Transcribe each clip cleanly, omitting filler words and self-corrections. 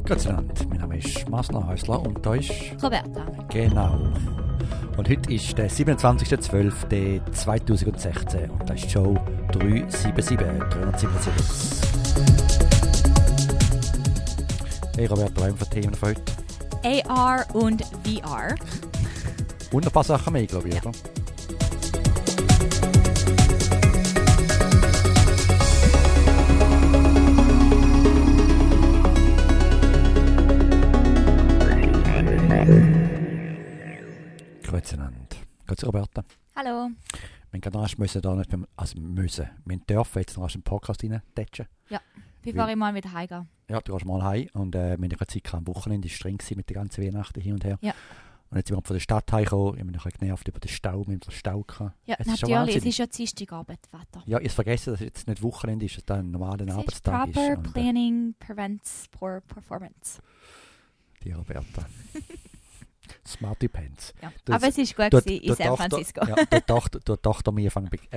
Grüezi Abend, mein Name ist Masner Häusler und da ist Roberta. Genau. Und heute ist der 27.12.2016 und das ist die Show 377. Hey Roberta, was haben wir für Themen für heute? AR und VR. Und ein paar Sachen mehr, glaube ich, Ja. oder? Grüezi Roberta. Hallo. Wir können rasch müssen da nicht, wir dürfen jetzt rasch einen Podcast reintatschen. Bevor ich mal wieder heimgehe. Ja, du gehst mal heim und wir haben ja keine Zeit gehabt. Am Wochenende war es streng mit der ganzen Weihnachten hin und her. Ja. Und jetzt sind wir von der Stadt heimgekommen, ich habe mich noch genervt über den Stau, wir haben den Stau gehabt. Ja, Es ist schon natürlich. Es wahnsinnig. ist ja Dienstagabend, Wetter. Ja, ich vergesse, dass es jetzt nicht Wochenende ist, dass es ein normaler Es ist Arbeitstag ist. proper Und, planning prevents poor performance. die Roberta. Smarty Pants. Ja. Das- Aber es ist gut Dort- gewesen in dort San darf- Francisco. Ja, dort Tochter mir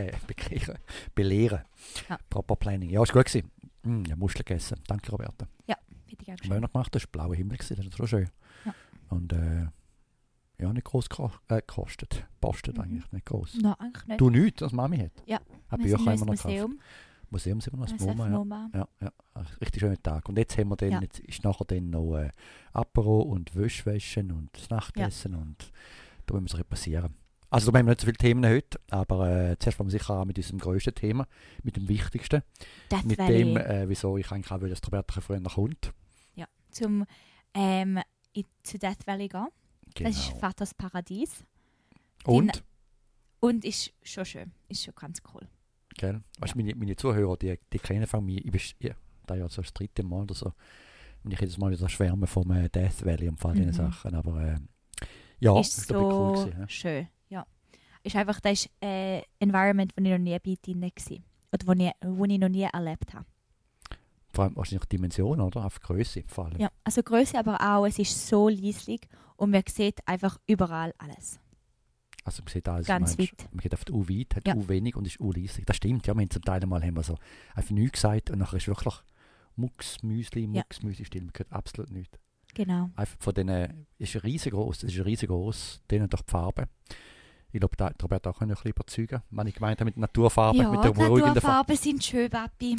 belehren. Ja. Proper Planning. Ja, ist gut gewesen. Ja, Muscheln gegessen. Danke, Roberta. Bitte gern Was haben wir noch gemacht? Das war blauer Himmel gewesen. Das ist schon schön. Ja. Und ja, nicht groß gekostet. Postet eigentlich, nicht groß. Nein, eigentlich nicht. Du nicht, was Mami hat? Ja, Aber wir Bücher sind haben ins wir noch gekauft. Museum. Museum sind wir noch, das SF MoMA, ja. MoMA. Ja. Ein richtig schöner Tag. Und jetzt haben wir dann, Ja. jetzt ist nachher dann noch Apero und Wäschwäschen und das Nachtessen und da müssen wir sich passieren. Also da haben wir nicht so viele Themen heute, aber zuerst fangen wir sicher an mit unserem grössten Thema, mit dem wichtigsten, Death mit Valley. dem, wieso ich eigentlich auch will, dass Roberta früher kommt. Zum zu Death Valley gehen. Genau. Das ist Vaters Paradies. Und, Und ist schon schön. Ist schon ganz cool. gell, weißt, meine Zuhörer, die kennen von mir, das ist so das dritte Mal oder so, und ich jedes Mal wieder schwärme vom Death Valley und von diesen Sachen, aber ja, Ist das war so cool gewesen, ja. schön. Ja. Ist einfach das Environment, das ich noch nie bei drin war. Oder wo ich noch nie erlebt habe. Vor allem wahrscheinlich Dimension, oder? Auf Größe vor allem. Ja, also Größe, aber auch, es ist so leislich und man sieht einfach überall alles. Also man sieht alles, Ganz meinst, weit. man geht auf die U-weit, hat Ja. U-wenig und ist U-leislich. Das stimmt, ja, wir haben zum Teil mal haben wir so einfach nichts gesagt und nachher ist wirklich Mucksmüsli still, man hört absolut nichts. Genau. Einfach von denen, ist riesengroß, denen durch die Farbe. Ich glaube, da Roberta auch ein bisschen überzeugen, wenn ich gemeint habe mit Naturfarben, Ja, mit der die beruhigenden Farbe. Naturfarben sind schön, Papi.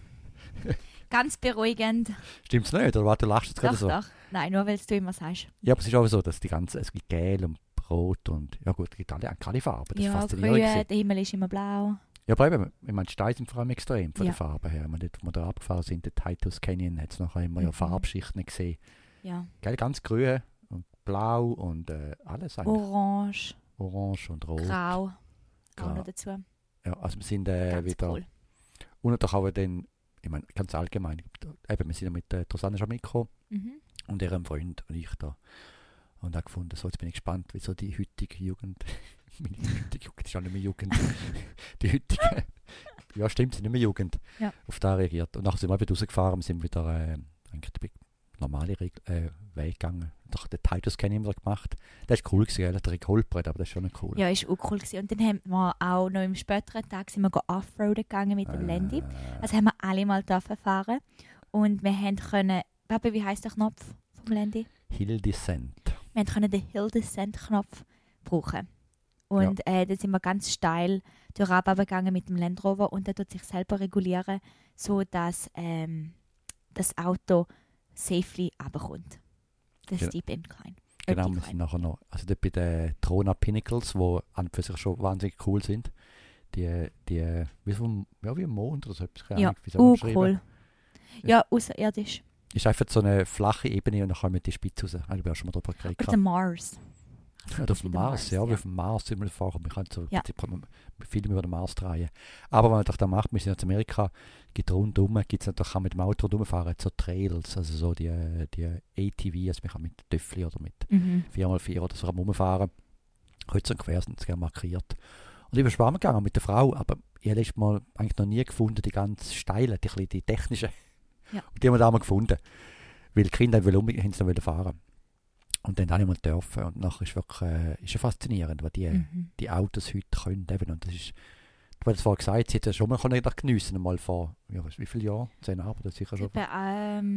Ganz beruhigend. Stimmt's nicht, oder was, du lachst jetzt gerade Doch, so? doch. Nein, nur weil du immer sagst. Ja, aber es ist auch so, dass es gibt Gel und Rot und, ja gut, es gibt alle Farben, das ist Ja, faszinierend grün, gewesen. der Himmel ist immer blau. Ja, aber eben, ich meine, die Steine sind vor allem extrem von Ja. der Farbe her. Wenn wir da abgefahren sind, der Titus Canyon, hat es nachher immer ja Farbschichten gesehen. Ja. Gell, ganz grün und blau und alles eigentlich. Orange, Orange und rot. grau. Grau. Auch noch dazu. Ja, also wir sind Ganz wieder... cool. Und natürlich auch dann, ich meine, ganz allgemein, eben, wir sind ja mit Rosanna schon mitgekommen Mhm. und ihrem Freund und ich da. Und auch gefunden, so, jetzt bin ich gespannt, wie so die heutige Jugend, meine heutige Jugend ist auch nicht mehr Jugend, die heutige, ja stimmt, sie nicht mehr Jugend, Ja. auf da reagiert. Und nachher sind wir wieder rausgefahren, wir sind wieder eigentlich den normalen Weg gegangen. Doch den Titus Canyon wieder gemacht. Das war cool gewesen, der geholpert, aber das ist schon cool. Ja, ist auch cool gewesen. Und dann haben wir auch noch im späteren Tag sind wir offroaden gegangen mit dem Landy. Also haben wir alle mal dürfen fahren. Und wir haben können, Papa, wie heisst der Knopf vom Landy? Hill Descent. Wir können den Hill Descent Knopf brauchen. Und dann sind wir ganz steil durch gegangen mit dem Land Rover und der tut sich selber regulieren, sodass das Auto safely runterkommt. Das Genau. Steep Incline. Genau, wir Incline. sind nachher noch, also dort bei den Trona Pinnacles, die an und für sich schon wahnsinnig cool sind. Die wie so wie ein Mond oder so etwas. keine Ja, Ahnung, wie soll man beschreiben? cool. Ja, außerirdisch. Ist einfach so eine flache Ebene und dann kommen die Spitze raus. Also, ich habe schon mal drüber geredet. Auf dem Mars. Oder auf dem Mars, ja, wie ja. auf dem Mars sind wir vorher. Wir können so Ja. Filme über den Mars drehen. Aber wenn man das macht, wir sind in Amerika, gibt rundum, gibt es natürlich auch mit dem Auto rundumfahren, so Trails, also so die ATV, also man kann mit Töffli oder mit Mhm. 4x4 oder so rumfahren. Kreuz und quer sind sie gerne markiert. Und ich bin schwammen gegangen mit der Frau, aber ich habe letztes Mal eigentlich noch nie gefunden, die ganz steilen, die technischen. Ja. Und die haben wir da mal gefunden. Weil die Kinder haben sie noch fahren. Und dann habe ich mal dürfen. Und nachher ist wirklich ist ja faszinierend, was die Autos heute können. Eben. Und das ist, du hast es vorhin gesagt, sie hat ja schon mal geniessen, mal vor, ja, wie viele Jahre? 10 Jahre, das sicher schon. Etwa,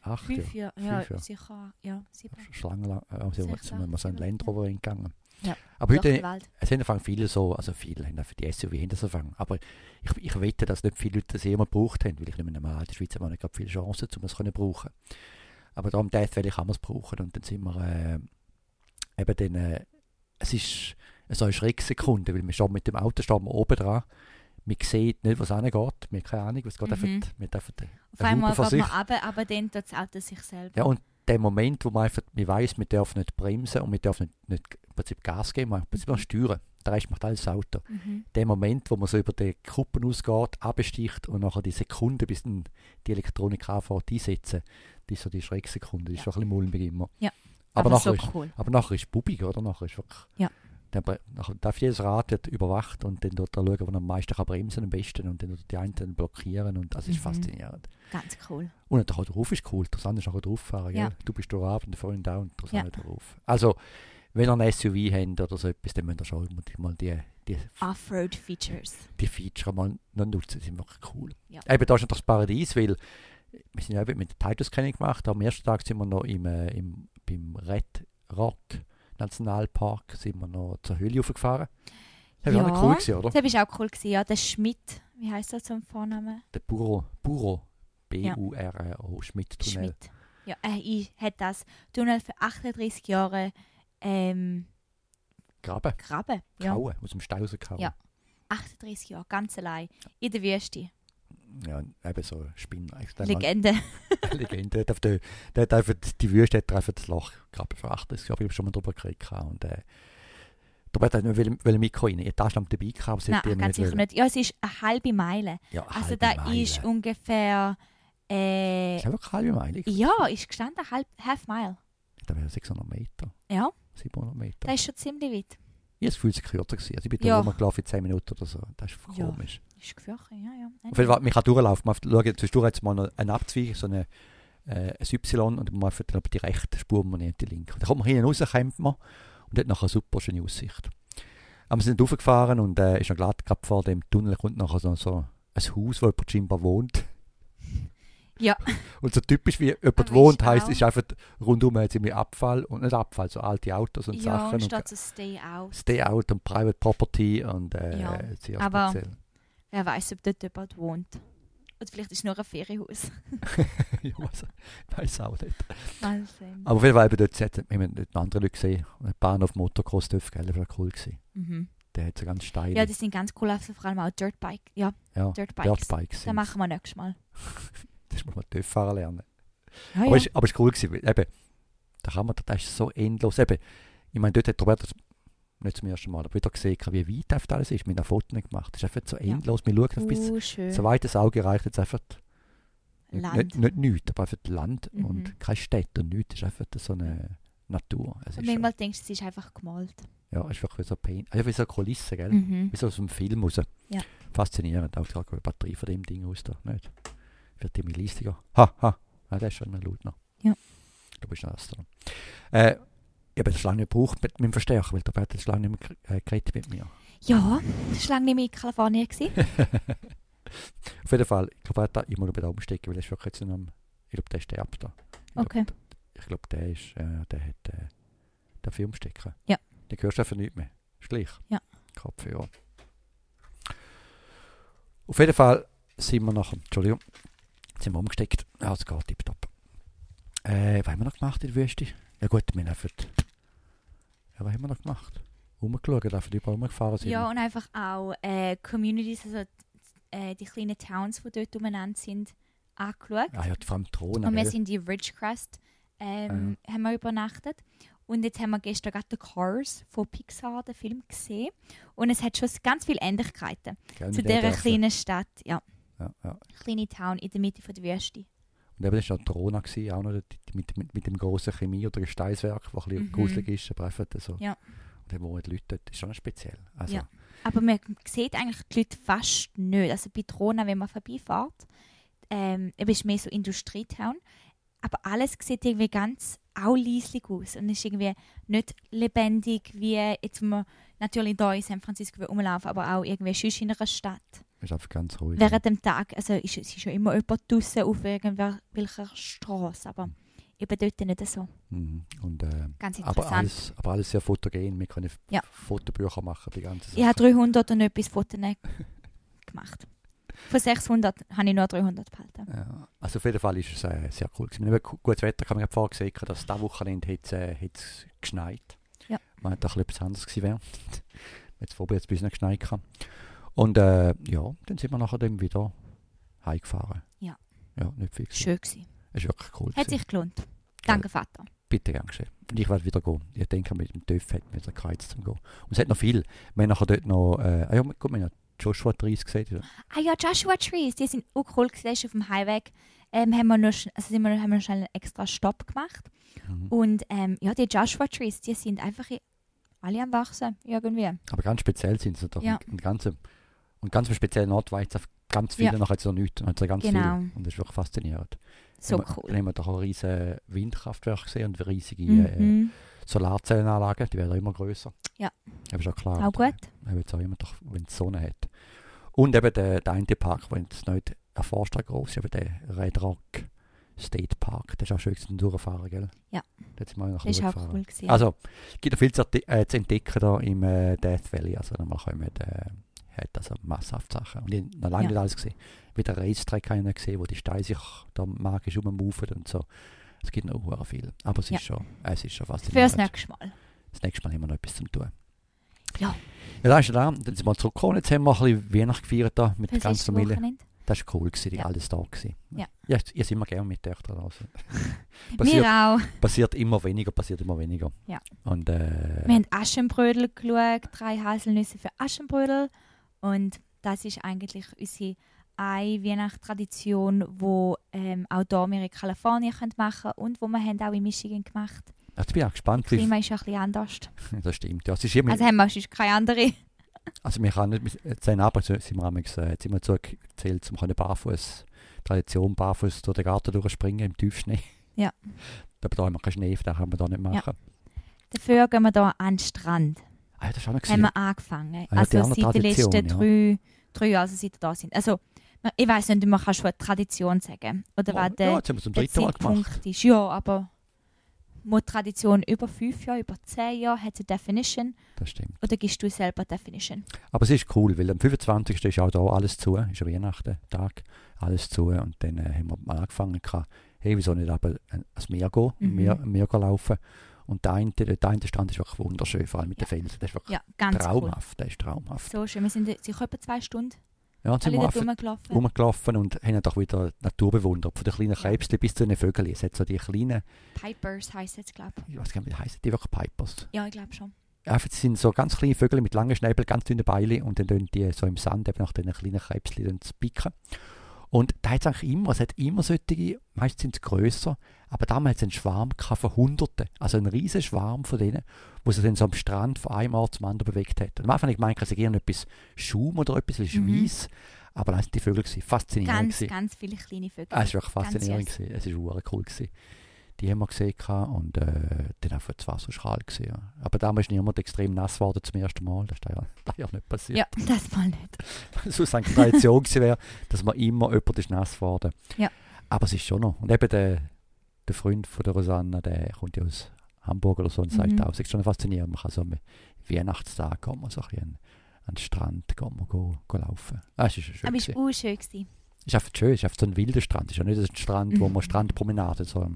8 5 Jahre. Jahre, ja, 5 Jahre. sicher, ja, 7. Schon lang, also Sechs, sind wir mal so einen 8, Land Rover gegangen. Ja, Aber durch die heute, Welt. es haben angefangen viele so, also viele haben auch für die SUV hinter so angefangen. Aber ich wette, dass nicht viele Leute das jemals gebraucht haben, weil ich nicht mehr normal in der Schweiz haben wir nicht gerade viele Chancen, um es zu brauchen. Aber darum Death Valley kann man es brauchen. Und dann sind wir eben dann, es ist so eine Schrecksekunde, weil wir stehen mit dem Auto stehen wir oben dran. Man sieht nicht, was angeht. Wir haben keine Ahnung, was geht. Wir dürfen Auf einmal geht man runter, aber dann tut das Auto sich selber. Ja, und der Moment, wo man einfach, man weiss, wir dürfen nicht bremsen und wir dürfen nicht im Prinzip Gas geben, man muss immer steuern. Der Rest macht alles das Auto. Der Moment, wo man so über die Kuppen ausgeht, absticht und nachher die Sekunde, bis dann die Elektronik anfängt, einsetzen, das ist so die Schrecksekunde. Das ist schon ein bisschen mulmig immer. Ja, aber aber so nachher cool. Aber nachher ist es bubbig, oder? Nachher ist wirklich, Ja. Nachher darf jedes Rad wird überwacht und dann dort schauen, wo er am meisten kann bremsen am besten und dann dort die einen blockieren und das ist faszinierend. Ganz cool. Und der drauf ist cool, der andere ist nachher drauffahren. Ja. Du bist drauf und der Freund da und der Ja. andere drauf. Also, wenn ihr ein SUV habt oder so etwas, dann müsst ihr schon mal die Offroad-Features. Feature mal noch nutzen, die sind wirklich cool. Ja. Eben, da ist noch das Paradies, weil wir sind ja eben mit der Titus Scanning gemacht, am ersten Tag sind wir noch beim Red Rock Nationalpark sind wir noch zur Höhle hochgefahren. Das war auch noch cool gewesen, oder? Das war auch cool gewesen, ja. Der Schmidt, wie heisst er zum Vornamen? Der Buro, B-U-R-O, Schmidt-Tunnel. Schmidt. Ja, ich hat das Tunnel für 38 Jahre Graben, Ja. kauen, aus dem Stein rausgehauen. Ja. 38 Jahre, ganz allein. In der Wüste. Ja, eben so ein Spinner. Legende. Legende. Der hat einfach die Wüste hat einfach das Loch graben für 38 Jahre. Ich habe schon mal drüber geredet. Und da hat er nicht mitkommen. Ich hatte Taschenlampe dabei gehabt. Nein, ganz sicher nicht. Ja, es ist eine halbe Meile. Ja, eine also halbe da Meile. ist ungefähr... Ist einfach eine halbe Meile. ja, ist gestanden, half Mile. Da wäre 600 Meter. Ja, 700 Meter. das ist schon ziemlich weit. Ich habe das Gefühl, es war kürzer gewesen. Also ich bin Ja. da rumgelaufen in 10 Minuten oder so. Das ist Ja. komisch. Ist gefürchtet, ja. Auf jeden Fall, man kann durchlaufen. Man schaut, zwischendurch hat es mal noch einen Abzweig, so ein Y und man fährt dann die rechte Spur und nicht die linke. Da kommt man hinten raus, kommt man und hat nachher eine super schöne Aussicht. Aber wir sind raufgefahren und ist noch gerade vor dem Tunnel kommt nachher so ein Haus, wo jemand scheinbar wohnt. Ja. Und so typisch wie jemand Aber wohnt, ist heisst, auch- ist einfach rundum ziemlich Abfall und nicht Abfall, so alte Autos und Ja, Sachen. und steht so Stay Out. Stay Out und Private Property und Ja, sehr aber- speziell. Wer weiß, ob dort jemand wohnt. Oder vielleicht ist es nur ein Ferienhaus. Ich weiß auch nicht. Mal sehen. Aber auf jeden Fall, eben dort haben wir dort andere Leute gesehen. Ein Bahnhof Motocross dürfen, gell? Das war cool gewesen. Mhm. Der hat so ganz steil. Ja, die sind ganz cool, also vor allem auch Dirtbike. Ja, ja, Dirtbikes. Dirtbikes. Das machen wir nächstes Mal. Das muss man TÜV fahren lernen. Ja, Aber es war cool gewesen, weil eben, das ist so endlos. Eben, ich meine, dort hat Roberto nicht zum ersten Mal, aber wieder gesehen, wie weit das alles ist. Wir haben Fotos gemacht. Das ist einfach so endlos. Wir schauen auf bis schön. so weit das Auge reicht jetzt einfach Land. nicht nichts, aber einfach Land Mhm. und keine Städte und nichts. Es ist einfach so eine Natur. Es Und ist manchmal denkst du, es ist einfach gemalt. ja, es ist wirklich wie so wie so eine Kulisse, gell? Mhm. Wie so aus einem Film raus. Ja. Faszinierend. Auch die Batterie von dem Ding aus da, nicht? Wird immer leistiger. Ha. Ja, das ist schon immer laut noch. Ja. Du bist noch das da. Ich habe das lange nicht gebraucht mit dem Verstärker, weil der hat das lange nicht mehr geredet mit mir. Ja, das war lange nicht mehr in Kalifornien. Auf jeden Fall, ich glaube, ich muss noch da umstecken, weil er ist wirklich jetzt noch ich glaube, der sterbt da. Okay. Ich glaube, der hat den Film stecken. Ja. Den hörst du einfach nicht mehr. Ist gleich. Ja. Kopfhörer. Auf jeden Fall sind wir nachher, Entschuldigung, sind wir umgesteckt. Ja, es geht tipptopp. Was haben wir noch gemacht in der Wüste? Ja gut, wir haben einfach, was haben wir noch gemacht? Rumgeschaut, einfach überall rumgefahren sind. Ja, und einfach auch Communities, also die kleinen Towns, die dort umeinander sind, angeschaut. Ah ja, vor allem Drohnen. Und wir gell? sind in Ridgecrest haben wir übernachtet. Und jetzt haben wir gestern gerade den Cars von Pixar, den Film, gesehen. Und es hat schon ganz viele Ähnlichkeiten Gell, zu mit den dieser Dörfern. kleinen Stadt. Ja, Ja. kleine Town in der Mitte von der Wüste. Und eben, das war noch Drohnen, auch noch mit dem grossen Chemie- oder Gesteinswerk, das ein bisschen gruselig ist, aber einfach so. Ja. Und dann wohnen die Leute dort, das ist schon speziell. Also, Ja. Aber man sieht eigentlich die Leute fast nicht. Also bei Drohnen, wenn man vorbeifährt, eben ist mehr so Industrietown, aber alles sieht irgendwie ganz auch leislich aus und ist irgendwie nicht lebendig, wie jetzt, wenn wir natürlich hier in San Francisco rumlaufen, aber auch irgendwie sonst in einer Stadt. Ist einfach ganz ruhig. Während dem Tag, also es ist ja immer jemand draussen auf irgendwelcher Straße, aber eben dort nicht so. Mhm. Und, Ganz aber interessant. alles sehr fotogen. Wir können Ja. Fotobücher machen, die ganze Sache. Ich habe 300 und etwas Fotos gemacht. Von 600 habe ich nur 300 behalten. Ja. Also auf jeden Fall ist es sehr cool gewesen. Wir haben gutes Wetter, kann man vorher gesehen, dass dieses Wochenende hat's geschneit. Ja. Man hat doch etwas anderes gewesen wäre. Jetzt vorher jetzt ein bisschen geschneit gehabt. Und ja, dann sind wir nachher dann wieder heimgefahren. Ja. Ja, nicht viel gewesen. Schön gewesen. Es ist wirklich cool Hat gewesen. sich gelohnt. Danke, Vater. Bitte gern geschehen. Und ich werde wieder gehen. Ich denke, mit dem TÜV hat mir wieder gereizt zum Gehen. Und es hat noch viel. Wir haben nachher dort noch, ja, gut, wir haben Joshua Trees gesehen. Ah ja, Joshua Trees, die sind auch cool gewesen. Das ist auf dem Highway. Haben wir noch schnell einen extra Stopp gemacht. Mhm. Und ja, die Joshua Trees, die sind einfach alle am Wachsen, irgendwie. Aber ganz speziell sind sie doch. Ja. Und ganz einen speziellen Ort, weil jetzt ganz viele Ja. nachher jetzt noch nichts. Und ganz Genau. viel. Und das ist wirklich faszinierend. So Dann cool. haben wir doch auch riesige Windkraftwerke gesehen und riesige Mhm. Solarzellenanlagen. Die werden auch immer grösser. Ja. Das ist schon klar. Auch gut. Haben jetzt auch immer doch, wenn es Sonne hat. Und eben der eine Park, den es nicht erforscht hat, groß, eben der Red Rock State Park. Das ist auch schön zum Durchfahren, gell? Ja. Da sind wir nach Das war auch gefahren. cool gewesen. Also, es gibt noch viel zu entdecken da im Death Valley. Also, man hat also massenhaft Sachen. Und ich habe noch lange Ja. nicht alles gesehen. Wieder einen Racetrack habe ich noch gesehen, wo die Steine sich da magisch rummoven und so. Es gibt noch sehr viel. Aber es Ja. ist schon faszinierend. Fürs nächste Mal. Das nächste Mal haben wir noch etwas zu tun. Ja. Ja, da ist er da. Dann sind wir zurückgekommen. Jetzt haben wir ein bisschen Weihnachten gefeiert da mit der Fürs ganzen nächste Familie. Wochenende. Das war cool, gewesen, Ja. alles da gewesen. Ja. Ja, ihr seid immer gerne mit Töchtern. Also. Wir auch. passiert immer weniger. Ja. Und, Wir haben Aschenbrödel geschaut, 3 Haselnüsse für Aschenbrödel. Und das ist eigentlich unsere eine Weihnachtstradition, die auch hier wir in Kalifornien machen können und die wir haben auch in Michigan gemacht. jetzt bin ich auch gespannt. Das Klima ist ja ein bisschen anders. Das stimmt. Ja, es ist immer, Also haben wir sonst keine andere. also wir können nicht, seinen Abend sind wir jetzt immer zugezählt, um Tradition barfuß durch den Garten durchspringen im Tiefschnee. Ja. Aber da haben wir keinen Schnee, das können wir da nicht machen. Dafür gehen wir hier an den Strand. Ah, das ist auch noch Haben gesehen. wir angefangen. Ah ja, die Also andere seit den letzten Tradition, 3 Jahren, also seit wir da sind. Also ich weiss nicht, man kann schon eine Tradition sagen. Oder was Ja, der, jetzt haben wir zum der dritten Mal gemacht. Zeitpunkt ist. Ja, aber die Tradition über 5 Jahre, über 10 Jahre hat eine Definition. Das stimmt. Oder gibst du selber eine Definition? Aber es ist cool, weil am 25. ist auch da alles zu, ist ein Weihnachten-Tag, alles zu. Und dann haben wir mal angefangen, hey, wieso nicht aber ans Meer gehen, Meer gehen laufen. Und der eine Strand ist wirklich wunderschön, vor allem mit den Felsen. Das ist wirklich Ja, ganz traumhaft. Das ist traumhaft. cool. So schön. Wir sind sicher etwa 2 Stunden Ja, und sind alle wir dort einfach rumgelaufen. rumgelaufen und haben doch wieder die Natur bewundert. Von den kleinen Krebschen bis zu den Vögeln. Es hat so die kleinen, Pipers heisst es, glaube ich. ich weiß gar nicht, wie heißen die wirklich Pipers. Ja, ich glaube schon. Einfach, es sind so ganz kleine Vögel mit langen Schnäbeln, ganz dünnen Beinen und dann tun die so im Sand eben nach den kleinen Krebschen picken. Und da hat es eigentlich immer, es hat immer solche, meistens sind es grösser, aber damals hat es einen Schwarm von Hunderten, also einen riesen Schwarm von denen, wo sich dann so am Strand von einem Ort zum anderen bewegt hat. Und am Anfang habe ich gemeint, es sei etwas Schaum oder etwas, weil es ist weiss, aber dann waren die Vögel faszinierend. Ganz, gewesen. ganz viele kleine Vögel. Es war wirklich faszinierend. Ganz süß. Es war wirklich cool. Gewesen. Die haben wir gesehen und dann einfach das Wasser schal gewesen. Ja. Aber damals ist niemand extrem nass geworden zum ersten Mal. Das ist ja nicht passiert. Ja, das mal nicht. Sonst eine Tradition gewesen wäre, dass man immer jemand ist nass geworden. Ja. Aber es ist schon noch. Und eben der Freund von der Rosanna, der kommt ja aus Hamburg oder so und sagt auch, es ist schon faszinierend. Man kann so am Weihnachtstag kommen, so ein bisschen an den Strand gehen laufen. Es ist schön. Aber es war auch schön gewesen. Es ist einfach schön, es ist einfach so ein wilder Strand. Es ist ja nicht ein Strand, wo man Strandpromenade, so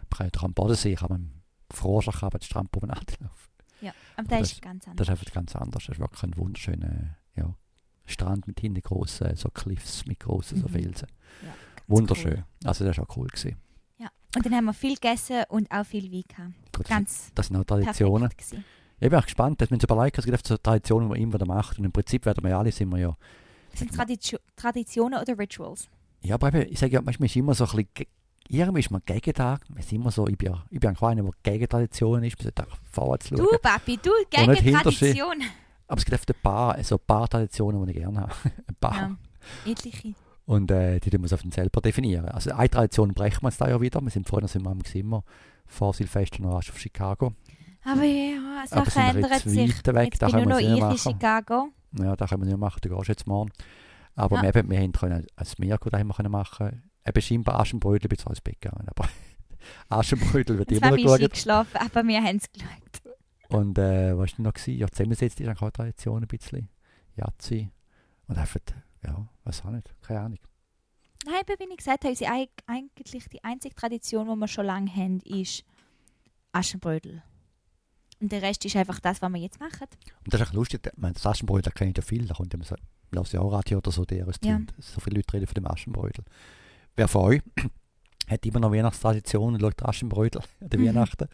am Bodensee kann man Frohschach haben, die Strandpromenade laufen. Ja, aber das ist ganz Das anders. ist einfach ganz anders. Das ist wirklich ein wunderschöner Strand mit hinten grossen so Cliffs mit grossen so Felsen. Ja, ganz Wunderschön. Cool. Also das war auch cool gewesen. Ja. Und dann haben wir viel gegessen und auch viel Wein gehabt. Gut, Ganz das sind auch Traditionen. perfekt gewesen. Ich bin auch gespannt, dass man sich überlegt, es gibt so Traditionen, die man immer wieder macht. Und im Prinzip werden wir ja alle, sind wir ja... Sind Traditionen oder Rituals? Ja, aber eben, ich sage ja, manchmal ist immer so ein bisschen... Irgendwie ist man gegen da. Es ist immer so, ich bin ein Kleiner, der gegen Traditionen ist. Man sollte auch vorwärts schauen. Du, Papi, du nicht gegen hinterstehen. Tradition. Aber es gibt einfach ein paar Traditionen, die ich gerne habe. Ein paar. Ja, etliche. Und die tun wir auf den selber definieren. Also eine Tradition brechen wir jetzt da ja wieder. Vorhin sind wir am Zimmer vor Silvester noch auf Chicago. Aber ja, Aber Sachen sind wir ändern jetzt sich. weiter weg, Jetzt da bin können nur wir noch es nicht ich in machen. Chicago. Ja, das können wir nicht machen, du gehst jetzt morgen. Aber Ja. wir können als Mirko daheim machen. Eben scheinbar Aschenbrödel, bin zwar ins Bett gegangen, aber Aschenbrödel wird immer Zwar noch bin ich geschaut. geschlafen, aber wir haben es geschaut. Und was war noch gewesen? Ja, zusammensetzt ist auch eine Tradition ein bisschen. Jazzi. Und einfach, ja, weiß auch nicht, keine Ahnung. Nein, aber wie ich gesagt habe, unsere eigentlich die einzige Tradition, die wir schon lange haben, ist Aschenbrödel. Und der Rest ist einfach das, was wir jetzt machen. Und das ist auch lustig, das Aschenbrödel kenne ich ja viel, da kommt immer so, lasse ich auch Radio oder so, der Ja. so viele Leute reden von dem Aschenbrödel. Wer von euch hat immer noch Weihnachtstraditionen und schaut Aschenbrödel an der Weihnachten?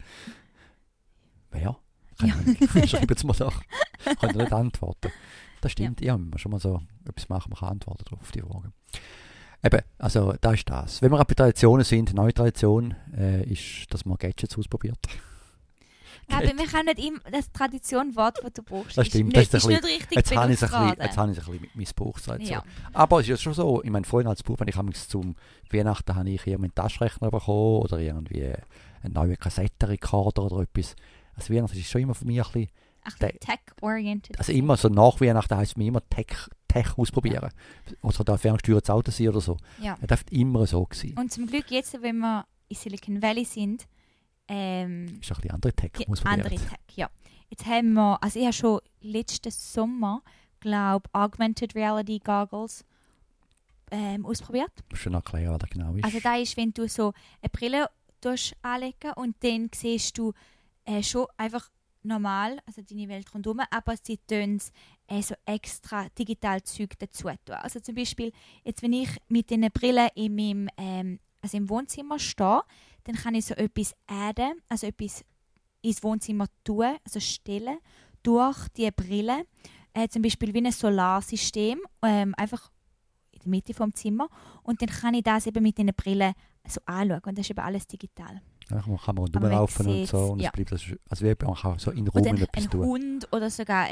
Wer? Keine Ahnung. Schreibt es mal doch. Könnt ihr nicht antworten. Das stimmt, ja, wenn man schon mal so etwas machen, man kann antworten drauf auf die Frage. Eben, also da ist das. Wenn wir auch bei Traditionen sind, eine neue Tradition ist, dass man Gadgets ausprobiert. Aber wir können nicht immer das Tradition-Wort, das du brauchst. Das stimmt, Ist das ist nicht ein richtig Jetzt habe ich es benutzt ein worden. bisschen Missbrauchstradition. Ja. Aber es ist ja schon so, ich meine, vorhin als Bub, wenn ich zum Weihnachten habe ich irgendwie einen Taschenrechner bekommen oder irgendwie einen neuen Kassettenrekorder oder etwas. Also Weihnachten ist schon immer für mich ein bisschen, Ein bisschen tech-oriented. also immer so nach Weihnachten heisst es mir immer Tech ausprobieren. Oder da ferngesteuertes Auto sein oder so. Ja. Das darf immer so sein. Und zum Glück jetzt, wenn wir in Silicon Valley sind, Ist ein bisschen andere Tech die ausprobieren. andere Tech, ja. Jetzt haben wir, also ich habe schon letzten Sommer, glaube Augmented Reality Goggles ausprobiert. Musst du noch erklären, was das genau ist? Also da ist, wenn du so eine Brille anlegen und dann siehst du schon einfach normal, also deine Welt rundherum, aber sie tun so extra digital Zeug dazu tun. Also zum Beispiel, jetzt wenn ich mit diesen Brillen in meinem, also im Wohnzimmer stehe, dann kann ich so etwas adden, also etwas ins Wohnzimmer tun, also stellen, durch die Brille. Zum Beispiel wie ein Solarsystem, einfach in der Mitte vom Zimmer. Und dann kann ich das eben mit diesen Brillen so anschauen. Und das ist eben alles digital. Ja, man kann Aber man rumlaufen und so. sieht's, Und ja. es bleibt also wie man kann so in Raum Oder etwas ein tun. Hund oder sogar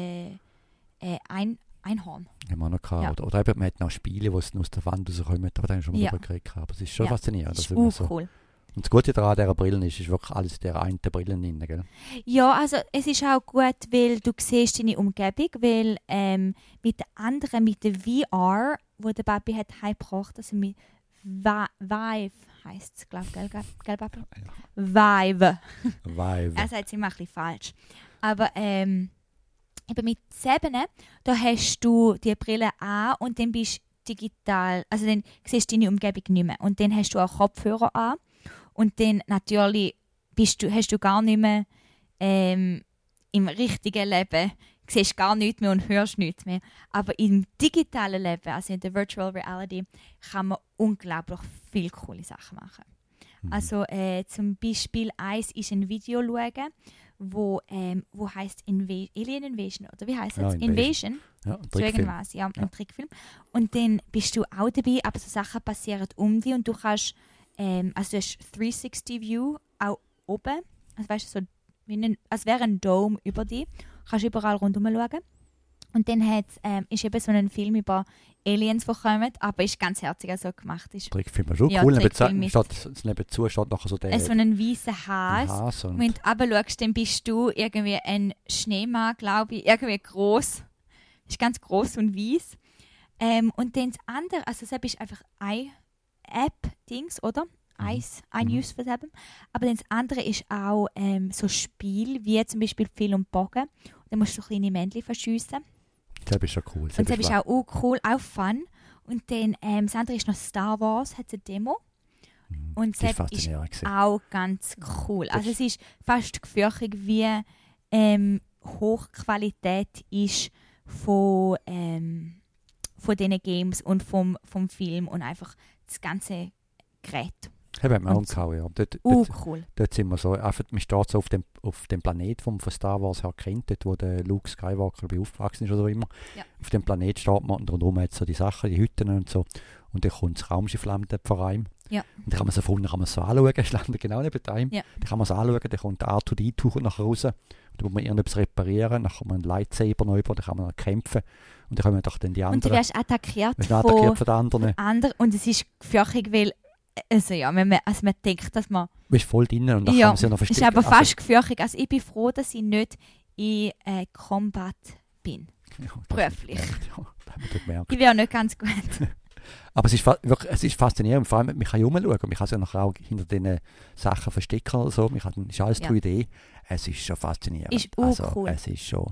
Einhorn. Haben wir noch gehabt. Ja. Oder eben, man hat noch Spiele, die aus der Wand rauskommen, aber dann schon mal Ja. drüber gekriegt. Aber es ist schon Ja. faszinierend. Das ist dass man so. cool. Und das Gute daran dieser Brillen ist wirklich alles in dieser einen Brille drin, gell? Ja, also es ist auch gut, weil du siehst deine Umgebung, weil mit der anderen, mit der VR, wo der Papi hat heimgebracht, also mit Vive heisst es, glaube ich, gell Papi? Ja. Vive. Vive. Er sagt es immer ein bisschen falsch. Aber eben mit Sebene, da hast du die Brille an und dann bist du digital, also dann siehst du deine Umgebung nicht mehr. Und dann hast du auch Kopfhörer an und dann natürlich hast du gar nicht mehr im richtigen Leben, siehst gar nichts mehr und hörst nichts mehr. Aber im digitalen Leben, also in der Virtual Reality, kann man unglaublich viele coole Sachen machen. Mhm. Also zum Beispiel eins ist ein Video schauen, wo heißt Alien Invasion oder wie heißt Ja, es? Invasion. Ja, ein So Trickfilm. irgendwas, ja, ein Trickfilm. Und dann bist du auch dabei, aber so Sachen passieren um dich und du kannst, also du hast 360 View auch oben, also weißt du, so wie als wäre ein Dome über dich, kannst überall rundherum schauen. Und dann ist eben so ein Film über Aliens, die kommen, aber ist ganz herzig so gemacht. Ist Trickfilm ist schon Ja, cool. Trickfilm mit- Nebenzu steht nachher so der so ein weißer Hase. Hase. Und wenn du runterschaust, dann bist du irgendwie ein Schneemann, glaube ich, irgendwie gross. Ist ganz gross und weiß. Und dann das andere, also das ist einfach ein App-Dings, oder? Ein Use von dem. Aber dann das andere ist auch so Spiel, wie zum Beispiel Pfeil und Bogen. Und dann musst du so kleine Männchen verschiessen. Das ist schon cool. Und das ist auch cool, auch fun. Und dann das andere ist noch Star Wars, hat eine Demo. Und Das ist das ist faszinierend gewesen. auch ganz cool. Also es ist fast gefürchtig, wie Hochqualität ist von diesen Games und vom Film und einfach das ganze Gerät. Haben wir auch Und- gehabt, ja. Dort Cool. sind wir so, einfach, man steht so auf dem Planet, vom von Star Wars her kennt, dort wo der Luke Skywalker aufgewachsen ist oder so immer. Ja. Auf dem Planet steht man und rundherum hat so die Sachen, die Hütten und so. Und dann kommt das Raumschiff landet vor einem. Ja. Und dann kann man es erfunden, kann man es so anschauen, es landet genau neben einem. Ja. Dann kann man es anschauen, dann kommt der R2D2 nachher raus. Und dann muss man irgendetwas reparieren, dann kann man einen Lightsaber neu bauen, dann kann man kämpfen. Und dann kommen doch dann die Und du anderen. wirst attackiert Man ist von attackiert von den anderen. anderen. Und es ist gefürchtig, weil also ja, man denkt, dass man... Du bist voll drin und dann Ja, kann man sich noch Es verstecken. ist aber fast gefürchtig. Also ich bin froh, dass ich nicht in Combat bin. Ja, das beruflich. ist echt, ja. haben wir gemerkt. Ich wäre auch nicht ganz gut. Aber es ist faszinierend, vor allem, man kann rumschauen, man kann sich nachher auch hinter diesen Sachen verstecken oder so, ist alles 3D. Es ist schon faszinierend. Ist cool. Es ist schon...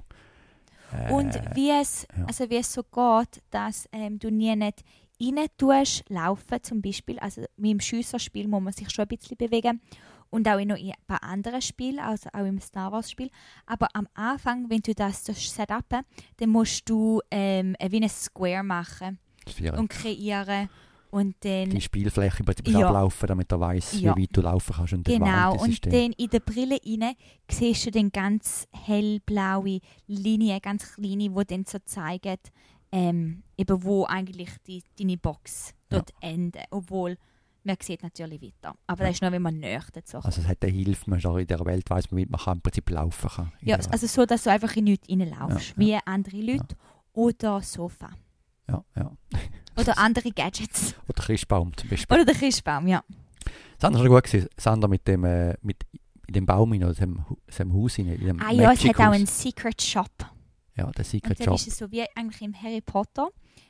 Und wie es so geht, dass du nie nicht rein tust, laufen zum Beispiel, also mit dem Schiesserspiel muss man sich schon ein bisschen bewegen und auch noch bei anderen Spielen, also auch im Star Wars Spiel, aber am Anfang, wenn du das setupen, dann musst du wie ein Square machen und kreieren und dann... Die Spielfläche ablaufen, damit er weiss, wie weit du laufen kannst. Und genau, und dann in der Brille rein siehst du dann ganz hellblaue Linien, ganz kleine, die dann so zeigen, eben wo eigentlich deine Box dort endet. Obwohl, man sieht natürlich weiter. Aber das ist nur, wenn man näher dazu kommt. Also es hat eine Hilfe, man in dieser Welt weiss, wie man im Prinzip laufen kann. Ja, also so, dass du einfach in nichts reinlaufst. Wie andere Leute oder Sofa. Ja. Oder andere Gadgets. Oder Christbaum zum Beispiel. Oder der Christbaum, ja. Das andere war gut gewesen, Sandra mit dem in dem Baum in dem Haus in dem ja, es hat auch einen Secret Shop. Ja, der Secret Shop. Shop. Das ist so wie eigentlich im Harry Potter.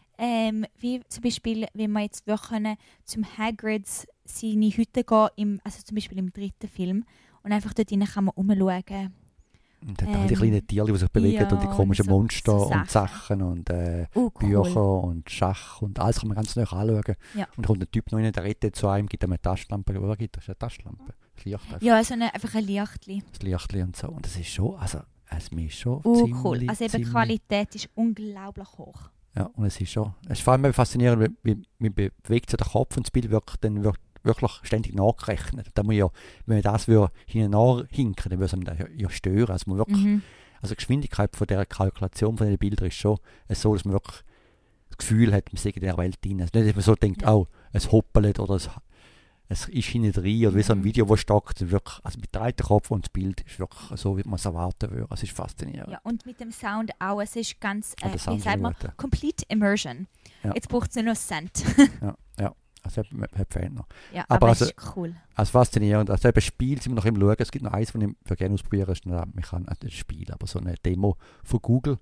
Wie zum Beispiel, wenn wir jetzt können, zum Hagrids seine Hütte gehen, also zum Beispiel im 3. Film, und einfach dort rein kann man rumschauen. Und dann auch die kleinen Tiere, die sich bewegen und die komischen Monster so und Sachen und Bücher und Schach und alles kann man ganz nah anschauen. Ja. Und da kommt ein Typ noch rein, der rettet zu einem, gibt ihm eine Taschenlampe. Oder gibt es eine Taschenlampe? Das Licht einfach. Ja, einfach ein Lichtli. Das Lichtli und so. Und das ist schon, also es ist schon ziemlich, cool. Also eben die Qualität ist unglaublich hoch. Ja, und es ist vor allem faszinierend, wie bewegt sich der Kopf und das Bild wird dann wirklich ständig nachgerechnet. Da muss ja, wenn man das hinten nachhinken, dann würde es einem ja stören. Also, man wirklich, also die Geschwindigkeit von der Kalkulation von den Bildern ist schon so, dass man wirklich das Gefühl hat, man sei in der Welt drin. Also nicht, dass man so denkt, es hoppelt oder es ist hinten drin oder wie so ein Video, das stockt. Also mit dreiter Kopf und das Bild ist wirklich so, wie man es erwarten würde. Es ist faszinierend. Ja, und mit dem Sound auch. Es ist ganz, wie sagt man, Complete Immersion. Ja. Jetzt braucht es nur noch Cent. ja. Also hat fehlt noch. Ja, aber also, ist cool. Also faszinierend. Also eben Spiel sind wir noch im Schauen. Es gibt noch eins, das ich gerne ausprobieren ist ein Spiel, aber so eine Demo von Google.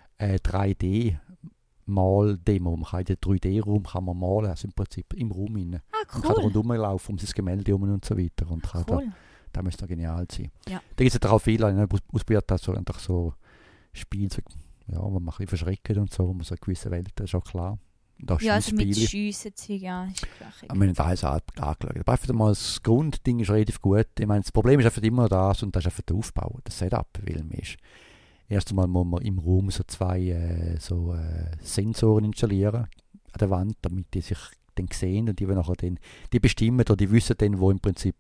3D-Mal-Demo. Man kann in den 3D-Raum malen, also im Prinzip im Raum rein. Cool. Man kann rundherum laufen, um sein Gemälde herum und so weiter. Und cool. Da müsste genial sein. Ja. Da gibt es auch viele, die ausprobiert haben, so Spiele, wo man ein bisschen verschreckt und so, um so eine gewisse Welt, das ist auch klar. Ja, also mit Schiessen, ja, ist klar. Wir haben alles angeschaut. Aber einfach mal das Grundding ist relativ gut. Ich meine, das Problem ist einfach immer das und das ist einfach der Aufbau, das Setup, weil man ist. Erst einmal muss man im Raum so 2 Sensoren installieren an der Wand, damit die sich dann sehen und die nachher dann, die bestimmen oder die wissen dann, wo im Prinzip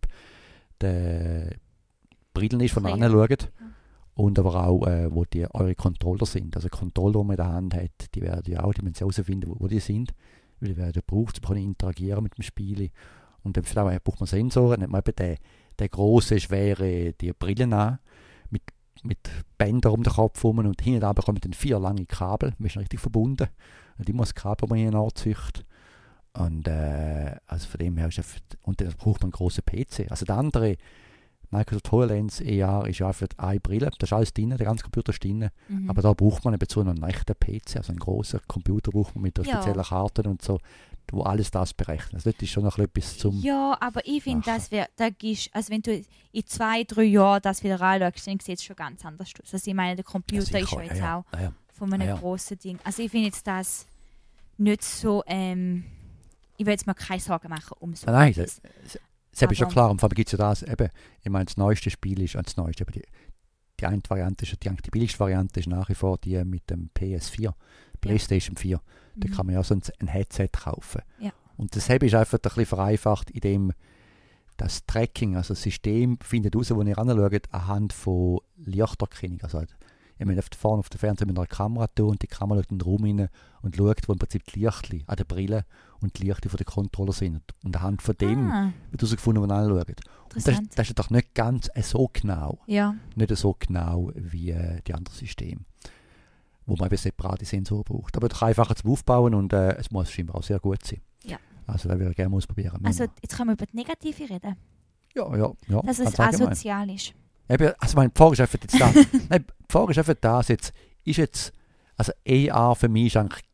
der Brillen ist, von anderen schauen. Und aber auch, wo eure Controller sind. Also Controller, die man in der Hand hat, die werden ja auch, die müssen herausfinden, wo die sind. Weil die werden gebraucht, um interagieren mit dem Spiel. Und dann braucht man Sensoren, dann hat man eben den grossen, schweren, die Brillen an, mit Bändern um den Kopf herum und hinten aber kommen dann 4 lange Kabel, man ist richtig verbunden. Und immer das Kabel, das man hier anzüchtet. Und also von dem her ist und dann braucht man einen grossen PC. Also der andere Microsoft HoloLens AR ist ja einfach eine Brille, das ist alles drin, der ganze Computer ist drin. Aber da braucht man eben so einen echten PC, also einen grossen Computer braucht man mit speziellen Karten und so, wo alles das berechnet. Also das ist schon noch etwas zum... Ja, aber ich finde, also wenn du in 2-3 Jahren das wieder anschaust, dann sieht es schon ganz anders aus. Also ich meine, der Computer ist schon jetzt auch von einem grossen Ding. Also ich finde jetzt das nicht so, ich will jetzt mal keine Sorgen machen um so etwas. Das ist schon klar, und vor allem gibt es ja das, eben, ich meine, das neueste Spiel ist, das neueste, aber die eine Variante ist, die billigste Variante ist nach wie vor die mit dem PS4, PlayStation 4. Da kann man ja so ein Headset kaufen. Ja. Und das ist einfach ein bisschen vereinfacht, indem das Tracking, also das System findet heraus, wo ihr anschaut, anhand von Lichterkennung. Also ich meine, vorne auf der Fernseher mit einer Kamera tun und die Kamera schaut in den Raum rein und schaut, wo im Prinzip die Lichtli an der Brille und die Lichter von den Controller sind. Und anhand von dem wird herausgefunden, wo man anschaut. Und das ist doch nicht ganz so genau. Ja. Nicht so genau wie die anderen Systeme, wo man eben separate Sensoren braucht. Aber doch einfacher zum Aufbauen und es muss scheinbar auch sehr gut sein. Ja. Also das würde ich gerne ausprobieren. Also jetzt können wir über das Negative reden. Ja. Dass es asozial ist. Eben, also meine Frage ist einfach jetzt das. Nein, die Frage ist einfach das jetzt. Also AR für mich ist eigentlich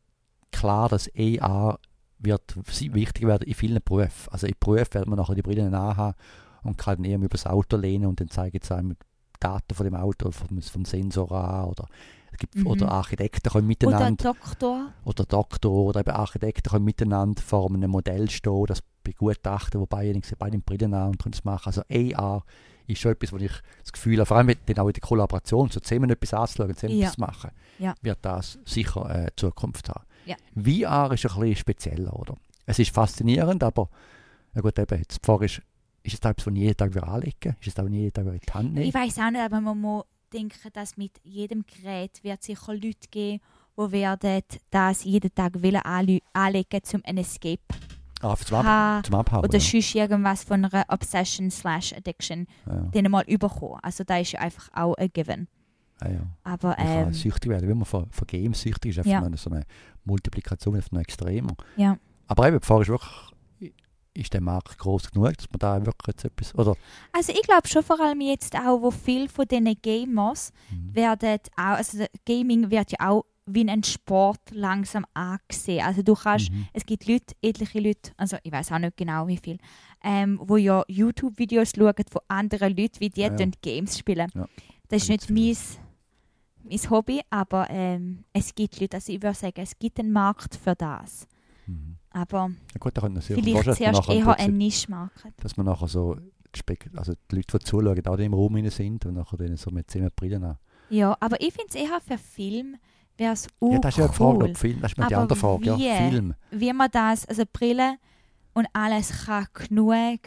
klar, dass AR wird wichtig werden in vielen Berufen. Also in Berufen wird man nachher die Brillen anhaben und kann dann eben über das Auto lehnen und dann zeigen sie einem Daten von dem Auto, vom Sensor an oder es gibt, oder Architekten können miteinander oder Doktor oder eben Architekten können miteinander vor einem Modell stehen, das begutachten, wobei ich beide Brillen an und können es machen. Also AR ist schon etwas, wo ich das Gefühl habe, vor allem dann auch in der Kollaboration, so zusammen etwas anzuschauen, zusammen etwas zu machen, wird das sicher Zukunft haben. Ja. VR ist ein bisschen spezieller, oder? Es ist faszinierend, aber ja gut, eben, jetzt die Frage ist es da etwas, das jeden Tag anlegen? Ist es da jeden Tag in die Hand nehmen? Ich weiß auch nicht, aber man muss denken, dass mit jedem Gerät wird sicher Leute geben, die werden das jeden Tag anlegen zum ein Escape. Zum Abhauen. Oder sonst irgendwas von einer Obsession/Addiction denen mal überkommen. Also da ist ja einfach auch ein Given. Ja. Aber man kann süchtig werden, wenn man von Games süchtig ist, einfach so eine Multiplikation auf noch extremer. Ja. Aber eben, die Frage ist wirklich, ist der Markt groß genug, dass man da wirklich jetzt etwas, oder? Also ich glaube schon, vor allem jetzt auch, wo viele von diesen Gamers werden auch, also Gaming wird ja auch wie ein Sport langsam angesehen. Also du kannst, es gibt etliche Leute, also ich weiß auch nicht genau wie viel, wo ja YouTube-Videos schauen von anderen Leuten, wie die Games spielen. Ja. Das ist nicht mein Hobby, aber es gibt Leute, also ich würde sagen, es gibt einen Markt für das. Aber ja gut, vielleicht zuerst eher ein Nischmarkt. Dass man nachher so, also die Leute, die zuschauen, auch im Raum sind und nachher dann so mit 10 Brillen an. Ja, aber ich finde es eher für Film wäre es cool. Ja, das ist ja die Frage, ob Film, das ist mir die andere Frage, Film. Wie man das, also Brille und alles kann genug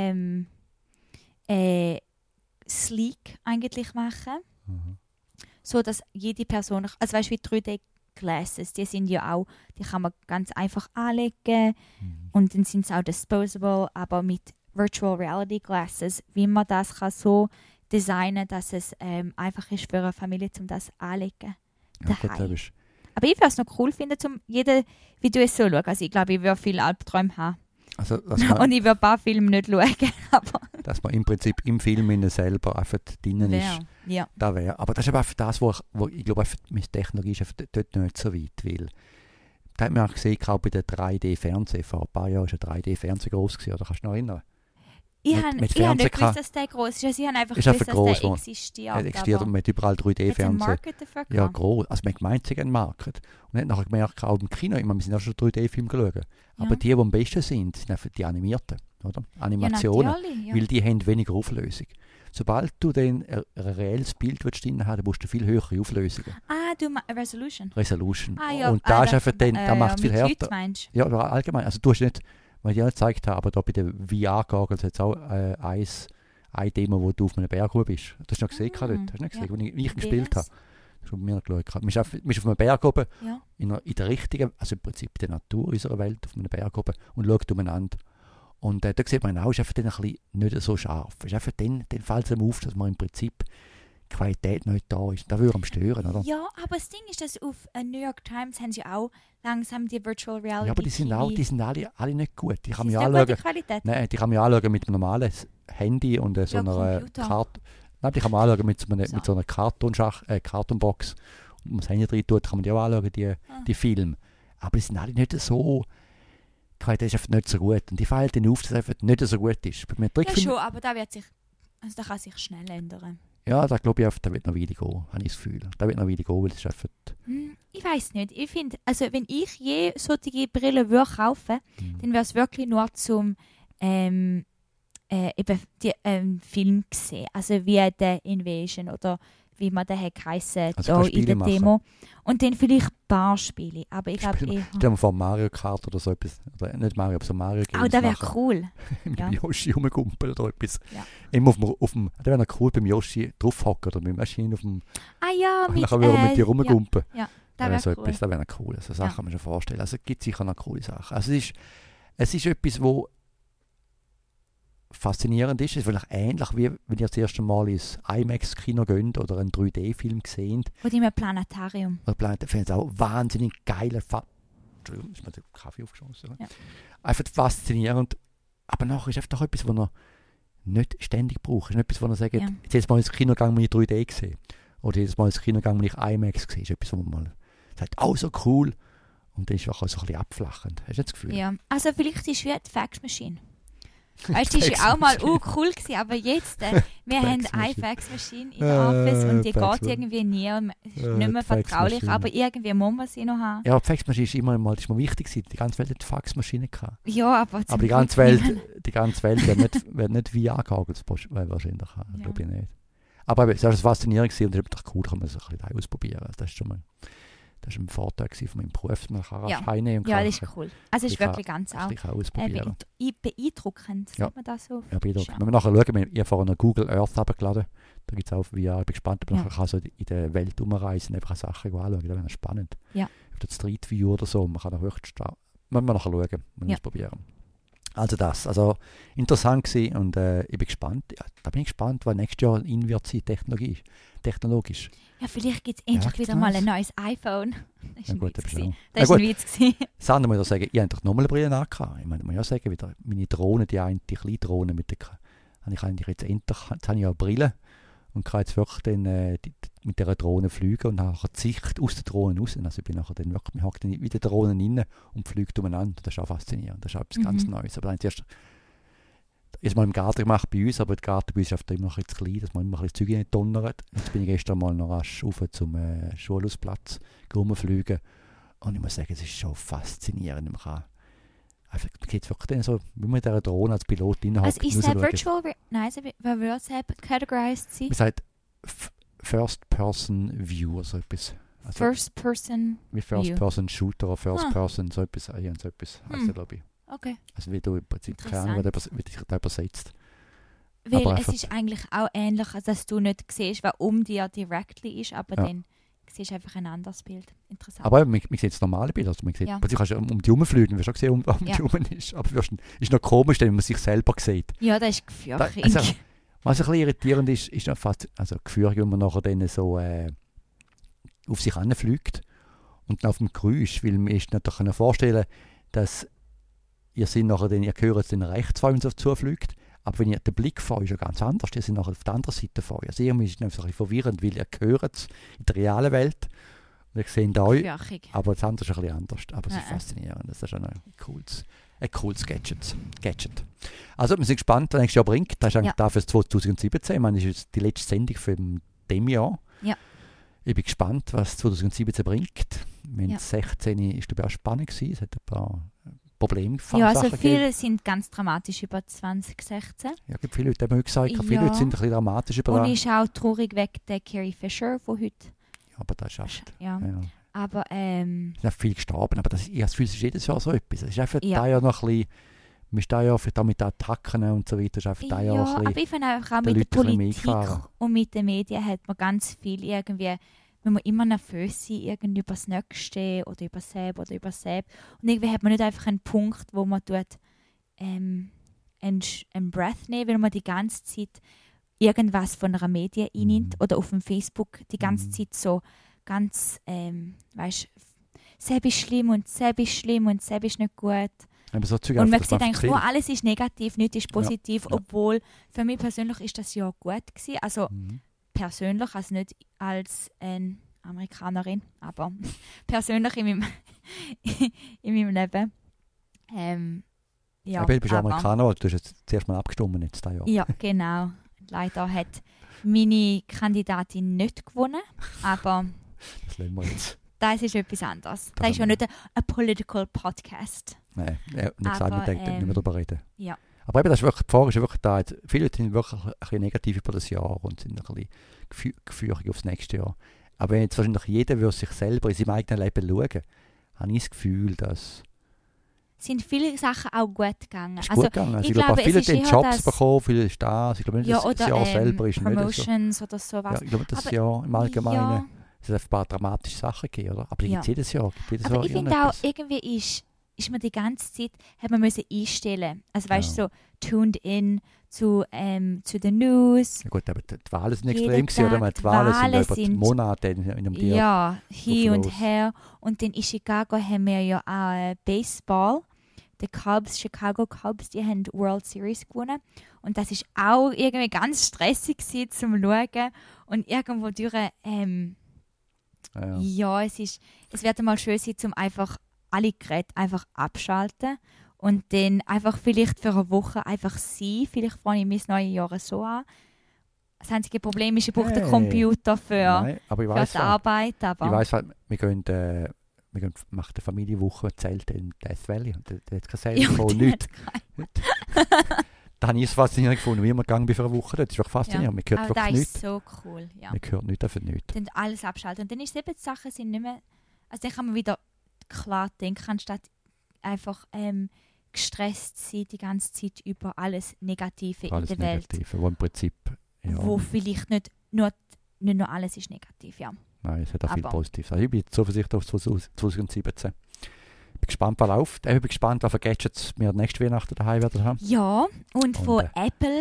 sleek eigentlich machen. So, dass jede Person, also weißt du, wie 3D-Glasses, die sind ja auch, die kann man ganz einfach anlegen und dann sind es auch disposable, aber mit Virtual Reality Glasses, wie man das kann so designen, dass es einfach ist für eine Familie, um das anlegen. Ja, gut, aber ich würde es noch cool finden, um jeden Video so zu schauen. Also ich glaube, ich würde viele Albträume haben. Also, und ich würde ein paar Filme nicht schauen. Aber dass man im Prinzip im Film selber einfach drinnen ist. Ja. Da wäre. Aber das ist einfach das, wo ich glaube, mit Technologie ist dort nicht so weit. Weil, da hat man auch gesehen, auch bei der 3D-Fernsehen, vor ein paar Jahren war ein 3D-Fernsehen groß gewesen, oder kannst du dich noch erinnern? Ich habe nicht gewusst, dass der groß ist. Also ich habe einfach gewusst, dass der existiert. Er existiert und man hat überall 3D-Fernsehen. Market dafür gehabt? Ja, groß. Also man meint sich einen Market. Und man hat nachher gemerkt, auch im Kino, wir sind auch schon 3D-Filme geschaut. Aber die am besten sind einfach die animierten, oder? Animationen. Ja, weil die haben weniger Auflösung. Sobald du dann ein reelles Bild drin hast, musst du viel höhere Auflösungen. Resolution. Ja, und da ist einfach dann, da macht es viel härter. Ja, allgemein. Also du hast nicht, was ich auch gezeigt habe, aber da bei den VR-Goggles hat es auch eine Demo, wo du auf einem Berg bist. Das hast du noch gesehen, dort. Hast du nicht gesehen, wo ich gespielt habe. Das hast du mir geschaut. Man ist auf einem Berg oben, in der richtigen, also im Prinzip in der Natur unserer Welt, auf einem Berg oben und schaut umeinander. Und da sieht man auch, ist einfach dann ein bisschen nicht so scharf. Ist einfach dann fällt es einem auf, dass man im Prinzip die Qualität nicht da ist. Das würde am stören, oder? Ja, aber das Ding ist, dass auf New York Times haben sie auch langsam die Virtual Reality. Ja, aber die sind alle nicht gut. Die kann man ja anschauen. Nein, die kann man anschauen mit einem normalen Handy und so einer Karte. Nein, die kann man anschauen mit so einer Kartonbox. Und wenn man das Handy drin tut, kann man die auch anschauen, die Filme. Aber die sind alle nicht so. Die Qualität ist einfach nicht so gut. Und die fällt dann auf, dass es einfach nicht so gut ist. Ja, schon, aber da kann sich schnell ändern. Ja, da glaube ich, da wird noch weiter gehen, habe ich das Gefühl. Da wird noch weiter gehen, weil das ist einfach... Ich weiß nicht. Ich finde, also wenn ich je solche Brillen würde kaufen, dann wäre es wirklich nur zum eben Film gesehen. Also wie der Invasion oder wie man den geheißen also in der Demo. Und dann vielleicht ein paar Spiele. Aber ich glaube eher... Stell dir vor Mario Kart oder so etwas. Oder nicht Mario, aber so Mario Games. Oh, das wäre cool. Mit dem Yoshi rumgumpeln oder etwas. Ja. Immer auf dem... Das wäre noch cool, beim Yoshi draufhocken oder mit dem Maschinen auf dem... mit... Nachher würden wir mit dir rumgumpen. Ja, das wäre so cool. Das wäre noch cool. Also Sachen kann man sich vorstellen. Also es gibt sicher noch coole Sachen. Also es ist etwas, wo faszinierend ist. Es ist vielleicht ähnlich, wie wenn ihr das erste Mal ins IMAX-Kino geht oder einen 3D-Film seht. Oder in einem Planetarium. Ich finde es auch wahnsinnig geiler Entschuldigung, ist mir der Kaffee aufgeschossen. Ja. Einfach faszinierend. Aber nachher ist einfach etwas, was ihr nicht ständig braucht. Es ist etwas, wo ihr sagt, jedes Mal ins Kino gegangen, wenn ich 3D gesehen. Oder jedes Mal ins Kino gegangen, wenn ich IMAX gesehen. Das ist etwas, wo man mal sagt, so cool. Und dann ist es auch so ein bisschen abflachend. Hast du das Gefühl? Ja, also vielleicht ist es wie die Faxmaschine. Weißt du, die war auch mal cool gewesen, aber jetzt, wir haben eine Faxmaschine in der Office und die geht irgendwie nie und ist nicht mehr vertraulich, aber irgendwie muss man sie noch haben. Ja, die Faxmaschine ist immer mal wichtig gewesen. Die ganze Welt hat Faxmaschine gehabt. Ja, aber die ganze Welt wird nicht wie angehaut, wahrscheinlich. Ja. Glaube ich nicht. Aber es war faszinierend gewesen und es ist doch cool, kann man das ein bisschen ausprobieren. Das ist schon mal... Das war ein Vorteil von meinem Beruf, dass man Scheine und ja, das ist cool. Also es ist wirklich ganz auch beeindruckend, ja. Sieht man das so? Ja, beeindruckend. Wenn wir nachher schauen, ich habe vorhin Google Earth runtergeladen, da gibt es auch VR, ich bin gespannt, ob man so in der Welt umreisen und einfach Sachen anschauen, das wäre spannend. Ja. Auf der Street View oder so, man kann auch höchst stark, müssen wir nachher schauen, und ausprobieren. Also interessant gewesen und ich bin gespannt, da bin ich gespannt, was nächstes Jahr in wird sein, technologisch. Ja, vielleicht gibt es endlich wieder mal ein neues iPhone. Das war ein Witz gewesen. Das andere muss ich sagen, ich habe doch nochmal eine Brille angehabt. Ich muss ja sagen, wieder meine Drohne, die kleine Drohne habe ich eigentlich jetzt habe ich auch eine Brille und kann jetzt wirklich dann, mit dieser Drohne fliegen und habe die Sicht aus der Drohne raus. Also ich bin nachher dann wirklich, man hockt dann in der Drohne rein und fliegt umeinander. Das ist auch faszinierend. Das ist auch etwas ganz Neues. Aber dann zuerst mal im Garten gemacht bei uns, aber der Garten bei uns ist immer noch etwas klein, dass man immer ein bisschen Züge nicht donnert. Jetzt bin ich gestern mal noch rasch rauf zum Schulhausplatz rumfliegen und ich muss sagen, es ist schon faszinierend. Man geht wirklich dann so, wie man in dieser Drohne als Pilot reinhockt. Also ist das Virtual, categorized sie? Man sagt First-Person-View, so etwas. Also First-Person wie First-Person-Shooter oder First-Person, so etwas heisst das, glaube ich. Okay. Also wie du im Prinzip keine Ahnung, wie dich da übersetzt. Weil aber es ist eigentlich auch ähnlich, als dass du nicht siehst, was um dir directly ist, aber dann siehst du einfach ein anderes Bild. Interessant. Aber man sieht das normale Bild. Also man sieht, plötzlich kannst du um die herumfliegen, wirst du auch sehen, um die herum ist. Aber es ist noch komisch, wenn man sich selber sieht. Ja, das ist gefürchtig. Also, was ein bisschen irritierend ist noch fast, also gefürchtig, wenn man nachher dann so auf sich anfliegt und dann auf dem Geräusch, weil man ist natürlich vorstellen, dass ihr hört es dann rechts vor, wenn es auf zufliegt. Aber wenn ihr den Blick vor ist ja ganz anders. Ihr seid nachher auf der anderen Seite vor. Also irgendwie ist es ein bisschen verwirrend, weil ihr hört es in der realen Welt. Und ihr seht euch. Aber das andere ist ein bisschen anders. Aber es ist faszinierend. Das ist ein cooles Gadget. Also wir sind gespannt, was nächstes Jahr bringt. Das ist eigentlich dafür 2017. Ich meine, das ist jetzt die letzte Sendung für dem Jahr. Ja. Ich bin gespannt, was 2017 bringt. 2016 war glaube ich auch spannend gewesen. Es hat ein paar Probleme Ja, also viele sind ganz dramatisch über 2016. Ja, es gibt viele Leute, die haben gesagt, viele Leute sind ein bisschen dramatisch über das. Und ist auch traurig wegen der Carrie Fisher von heute. Ja, aber das ist echt. Ja. Aber es sind viel gestorben, aber ich habe das Gefühl, es ist jedes Jahr so etwas. Es ist einfach da ja noch ein bisschen, man ist da ja für mit Attacken und so weiter, ist einfach da ja ein bisschen, aber ich finde auch mit der Politik und mit den Medien hat man ganz viel irgendwie, wenn man immer nervös sein, irgendwie über das Nächste oder über Säb. Und irgendwie hat man nicht einfach einen Punkt, wo man einen Breath nehmen, weil man die ganze Zeit irgendwas von einer Medie einnimmt oder auf dem Facebook die ganze Zeit so ganz, Säb ist schlimm und Säb ist schlimm und Säb ist nicht gut. So und man sieht eigentlich nur, alles ist negativ, nichts ist positiv, obwohl für mich persönlich ist das Jahr gut gewesen. Also persönlich, also nicht als Amerikanerin, aber persönlich in meinem Leben. Ja, du bist Amerikaner, also du hast jetzt zuerst mal abgestimmt jetzt da Jahr. Ja, genau. Leider hat meine Kandidatin nicht gewonnen, aber das lassen wir jetzt. Das ist etwas anderes. Das ist ja nicht ein political Podcast. Nein, nicht gesagt, wir denken nicht mehr darüber reden. Ja. Aber eben, das ist wirklich, die Frage ist wirklich da. Viele Leute sind wirklich ein bisschen negativ über das Jahr und sind ein bisschen geführig aufs nächste Jahr. Aber wenn jetzt wahrscheinlich jeder würde sich selber in seinem eigenen Leben schauen, habe ich das Gefühl, dass sind viele Sachen auch gut gegangen. Ist gut gegangen. Also ich glaube, viele haben Jobs bekommen, viele ist das. Ich glaube nicht, dass das Jahr selber ist Promotions nicht so. Oder sowas. Ja, ich glaube, das Jahr im Allgemeinen es hat ein paar dramatische Sachen gegeben, oder? Aber gibt es jedes Jahr. Aber ich finde auch, irgendwie ist man die ganze Zeit, hat man müssen einstellen. Also weißt du, so tuned in zu the News. Ja gut, aber die Wahlen sind extrem gewesen, oder? Die Wahlen sind über Monate in einem Jahr. Ja, hin und her. Und dann in Chicago haben wir ja auch Baseball. Die Cubs, Chicago Cubs, die haben World Series gewonnen. Und das war auch irgendwie ganz stressig zum Schauen. Und irgendwo durch, es wird mal schön sein, zum einfach alle Geräte einfach abschalten und dann einfach vielleicht für eine Woche einfach sein. Vielleicht fange ich mein neues Jahr so an. Das einzige Problem ist, ich brauche den Computer für die Arbeit. Aber ich weiss, wir gehen machen eine Familienwoche, Zelt in Death Valley und da hat es kein Telefon, nichts. Da habe ich es faszinierend gefunden, wie wir gegangen bin für eine Woche. Das ist doch faszinierend. Man hört wirklich nichts. Das ist so cool. Ja. Man hört nichts, dafür nichts. Dann alles abschalten. Und dann ist es eben, die Sachen sind nicht mehr... Also dann kann man wieder klar denken, anstatt einfach gestresst sein die ganze Zeit über alles Negative alles in der Negative, Welt. Wo im Prinzip... Ja. Wo vielleicht nicht nur alles ist negativ, ja. Nein, es hat auch viel Positives. Also ich bin zuversichtlich auf 2017. Ich bin gespannt, was läuft. Ich bin gespannt, was für Gadgets wir nächste Weihnachten daheim werden haben. Ja, und von Apple,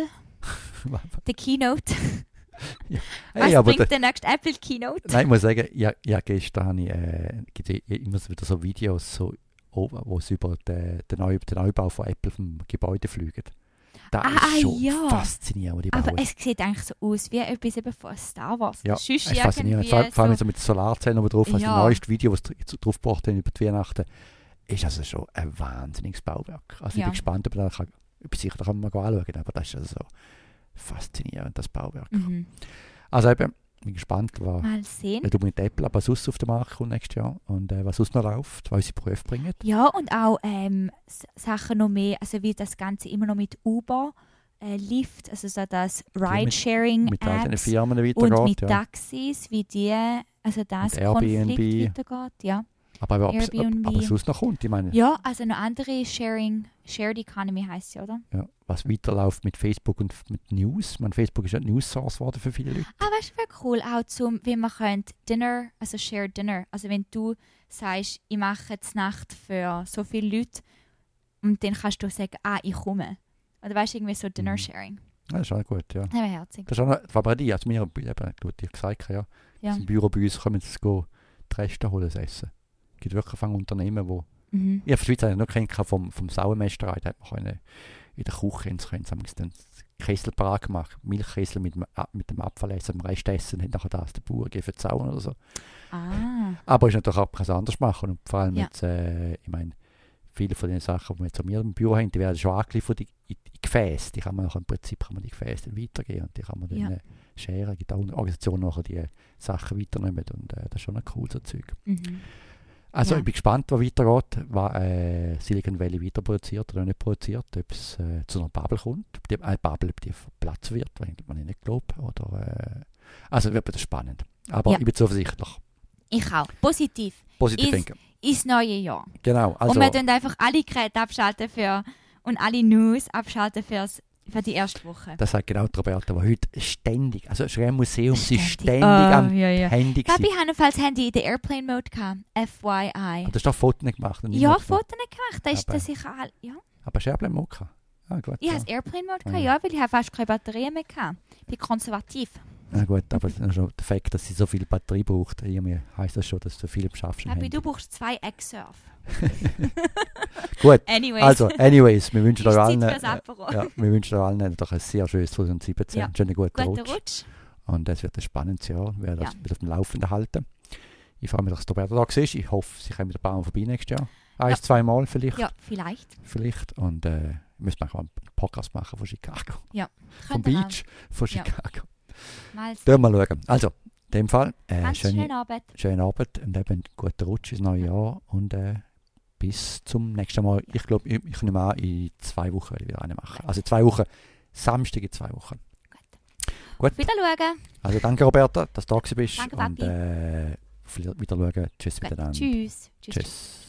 der Keynote. Ja. Was bringt der nächste Apple Keynote? Nein, ich muss sagen, gestern habe ich immer wieder so Videos, wo es über den Neubau von Apple vom Gebäude fliegen. Das ist schon faszinierend, die bauen. Aber es sieht eigentlich so aus wie etwas eben von Star Wars. Ja, es ist faszinierend. Vor allem so mit Solarzellen oben drauf. Also das neueste Video, das drauf gebracht haben über die Weihnachten, ist also schon ein wahnsinniges Bauwerk. Also ich bin gespannt, ob man sicher da kann man mal anschauen, aber das ist also so faszinierend, das Bauwerk. Mhm. Also eben, ich bin gespannt, was mal sehen. Nicht unbedingt Apple, aber sonst auf den Markt kommt nächstes Jahr und was sonst noch läuft, was unsere Berufe bringen. Ja, und auch Sachen noch mehr, also wie das Ganze immer noch mit Uber, Lyft, also so das Ridesharing-Apps mit all den Firmen weitergeht. Und mit Taxis, wie die, also das Konflikt weitergeht, ja. Aber sonst noch kommt, ich meine. Ja, also noch andere Shared Economy heisst sie, oder? Ja, was weiterläuft mit Facebook und mit News. Ich meine, Facebook ist ja News Source geworden für viele Leute. Weißt du, wäre cool, auch wie man könnte Dinner, also Shared Dinner, also wenn du sagst, ich mache jetzt Nacht für so viele Leute und dann kannst du sagen, ich komme. Oder weißt du, irgendwie so Dinner-Sharing. Ja, das ist auch gut, ja. Das wäre herzig. Das ist auch bei dir, also mir, gut, ich gesagt, ja. Im Büro bei uns kommen jetzt die Reste holen, das Essen. Es gibt wirklich Unternehmen, wo... Ich habe Schweiz noch kennt vom Sauermeisterei, da hat man in der Küche den Kessel parat gemacht, Milchkessel mit dem Abfallessen, dem Restessen, hat nachher das der Bauer gegeben für die Sauen oder so. Aber es ist natürlich auch etwas anderes machen und vor allem jetzt, ich meine, viele von den Sachen, die wir jetzt mir im Büro haben, die werden schon angeliefert in Gefäße. Die kann man nachher im Prinzip die Gefäße dann weitergeben und die kann man dann scheren. Es gibt auch Organisationen, die nachher die Sachen weiternehmen und das ist schon ein cooles Zeug. Also ich bin gespannt, was weitergeht, was Silicon Valley weiter produziert oder nicht produziert, ob es zu einer Bubble kommt, ob die Bubble Platz wird, was ich nicht glaube. Also wird das spannend. Aber ich bin zuversichtlich. Ich auch. Positiv denken. Ins neue Jahr. Genau. Also, und wir tun einfach alle Geräte abschalten und alle News abschalten für die erste Woche. Das sagt genau die Roberta, die heute ständig, also es ist ein Museum, sie ist ständig am Handy. Ich habe das Handy in der Airplane-Mode gehabt, FYI. Aber du hast doch Fotos gemacht? Ja, Fotos gemacht. Das ist sicher ja. Aber hast du Airplane-Mode gehabt? Gut, ich habe Airplane-Mode gehabt, weil ich habe fast keine Batterien mehr gehabt. Ich bin konservativ. Na gut, aber schon der Fakt, dass sie so viel Batterie braucht, irgendwie heisst das schon, dass du viel schaffst. Aber du brauchst 2 X-Surf. Gut, anyways, wir wünschen euch allen doch ein sehr schönes 2017. Ja. Einen guten Rutsch. Und es wird ein spannendes Jahr. Wir werden das wieder auf dem Laufenden halten. Ich freue mich, dass du da siehst. Ich hoffe, sie kommen wieder ein paar Mal vorbei nächstes Jahr. 1-2 Mal vielleicht. Ja, vielleicht. Und wir müssen auch einen Podcast machen von Chicago. Ja. Vom Beach von Chicago. Mal schauen. Also, in dem Fall, schönen Abend. Schönen Abend und eben einen guten Rutsch ins neue Jahr und bis zum nächsten Mal. Ich glaube, ich nehme an, in 2 Wochen werde ich wieder eine machen. Also 2 Wochen, Samstag in 2 Wochen. Gut. Wieder schauen. Also danke Roberta, dass du da bist. Danke, Papi. Und wieder schauen. Tschüss miteinander. Tschüss. Tschüss.